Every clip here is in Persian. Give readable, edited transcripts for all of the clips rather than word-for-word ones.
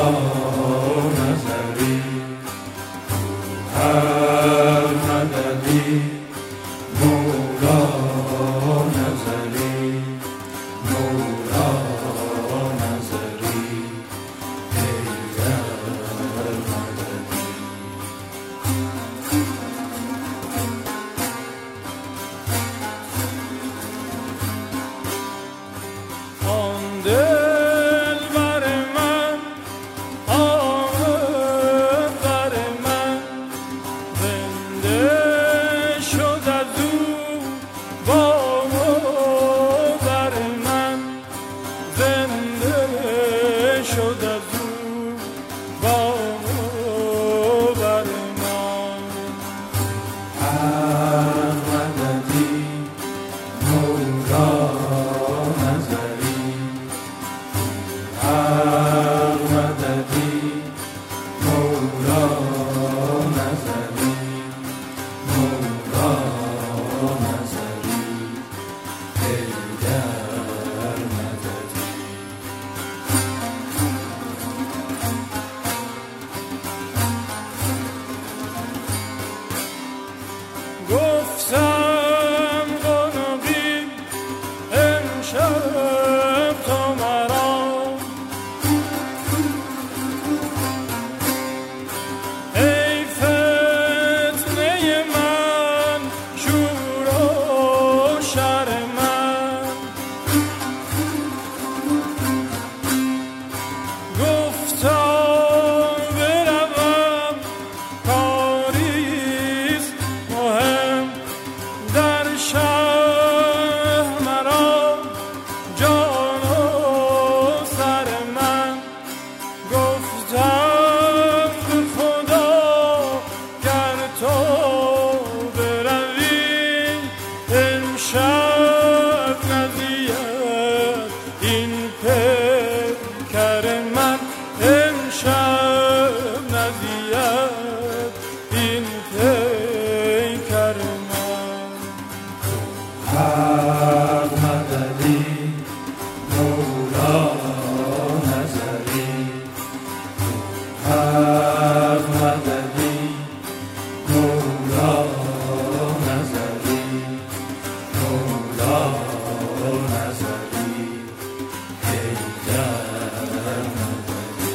نظری هر مددی مولا نظری مولا نظری حیدر مددی آن دل بر من آمد بر من زنده شد از او با بر من زنده شد از او با بر من هر مددی مولا نظری هر مددی مولا نظری مولا نظری حیدر مددی گفتم قنقی امشب تو مرا ای فتنه من شور و شر من گفتم بروم کاریست مهم در شهر مرا جان و سر من گفتم به خدا گر تو بروی امشب نزید این پیکر من امشب نزید این پیکر من هر مددی مولا نظری هر مددی مولا نظری مولا نظری حیدر مددی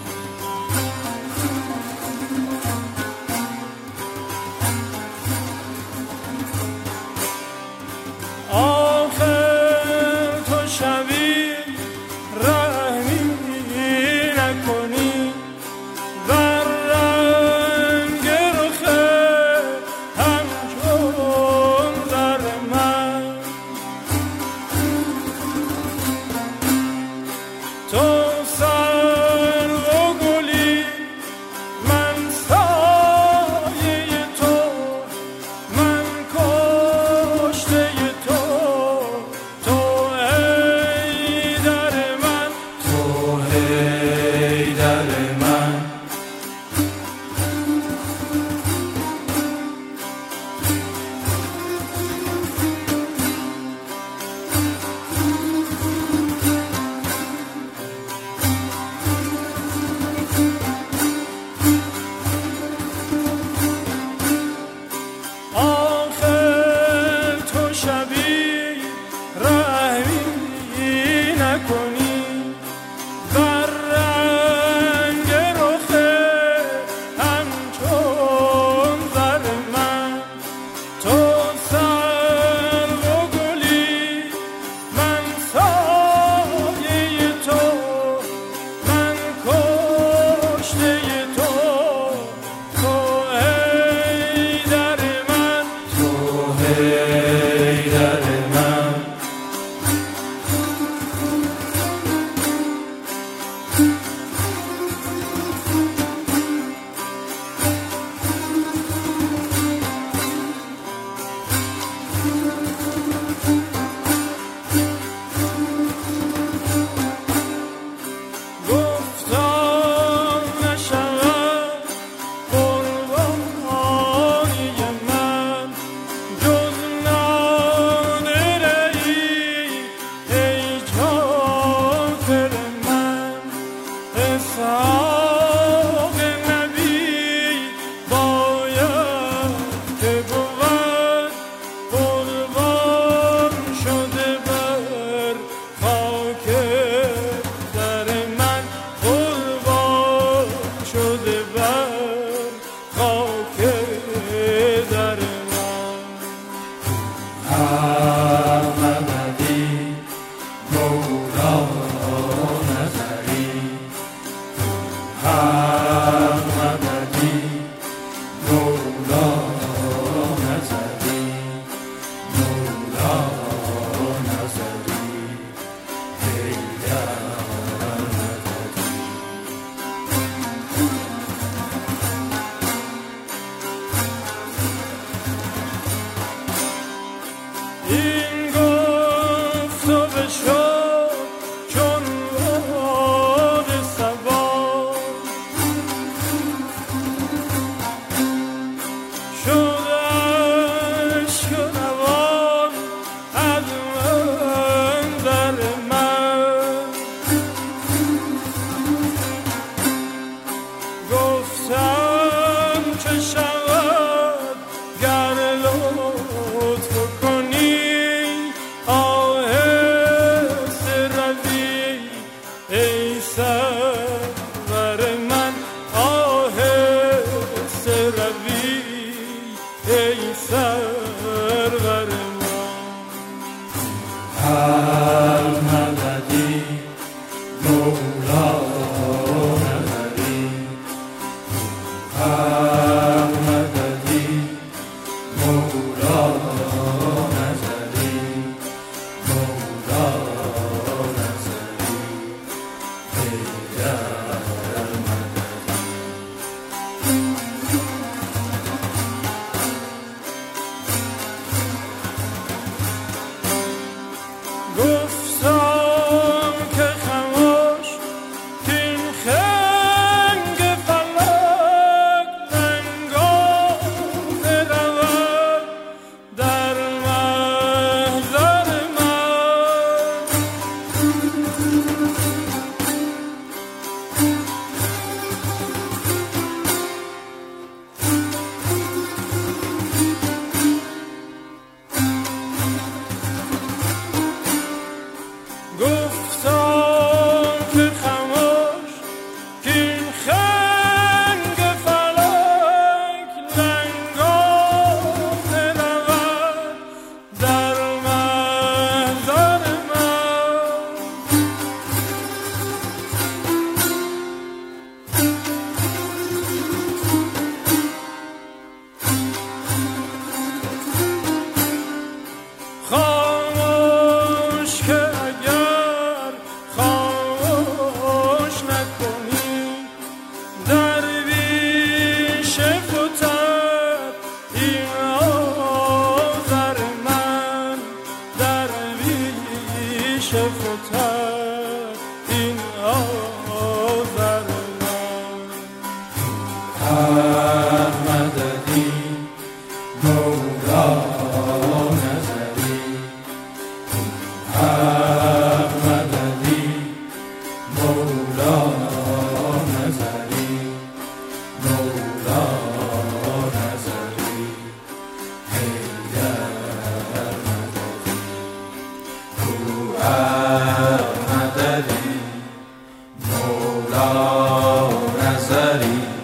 آخر تو شوی رحمی نکنی بر رنگ رخ همچون زر من تو سرو و گلی من سایه تو من کشته تو تو حیدر من تو حیدر من آخر تو شبی رحمی نکنی بر رنگ رخ همچون زر من تو سرو و گلی من سایه تو من کشته تو تو حیدر من تو حیدر من گفتم نشود قربانی من جز نادره ای ای جان من حساب مددی مولا نظری مولا نظری حیدر مددی. این گفت و بشد چون باد صبا شد عشق و روان از من در من. گفتم چه شود گر لطف کنی آهسته روی ای سرور من آهسته روی ای سرور من. هر مددی مولا نظری هر مددی مولا نظری مولا نظری حیدر مددی. گفتم که خموش کین خنگ فلک لنگان رود در محضر من. گفتم که خموش کین خنگ فلک لنگان رود در محضر من. خاموش که اگر خاموش نکنی درویش فتد این آذر من درویش فتد این آذر من. هر مددی مولا نظری هر مددی مولا نظری مولا نظری حیدر مددی. هر مددی مولا نظری